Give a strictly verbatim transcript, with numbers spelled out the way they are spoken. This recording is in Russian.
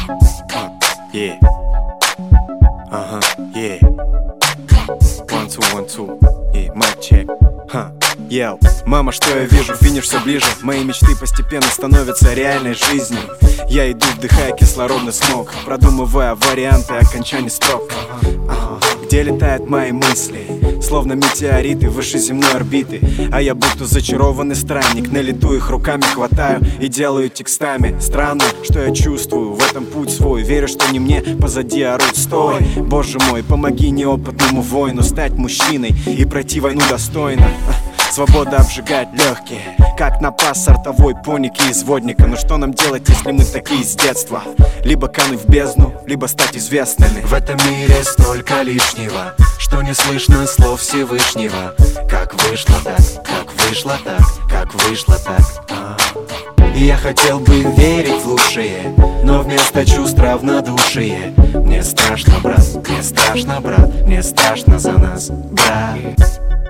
Yeah. Ага, yeah. One, two, one, two. Yeah, mic check. Ха. Йоу, мама, что я вижу? Финиш все ближе. Мои мечты постепенно становятся реальной жизнью. Я иду, вдыхая кислородный смог, продумывая варианты окончания строк. Ага. Где летают мои мысли, словно метеориты выше земной орбиты. А я будто зачарованный странник, на лету их руками хватаю и делаю текстами. Странно, что я чувствую в этом путь свой. Верю, что не мне позади орут стой. Боже мой, помоги неопытному воину стать мужчиной и пройти войну достойно. Свобода обжигает легкие, как напас сортовой поники из водника. Но что нам делать, если мы такие с детства? Либо кануть в бездну, либо стать известными. В этом мире столько лишнего, что не слышно слов Всевышнего. Как вышло так, как вышло так, как вышло так. а. И я хотел бы верить в лучшее, но вместо чувств равнодушие. Мне страшно, брат, мне страшно, брат, мне страшно за нас, брат.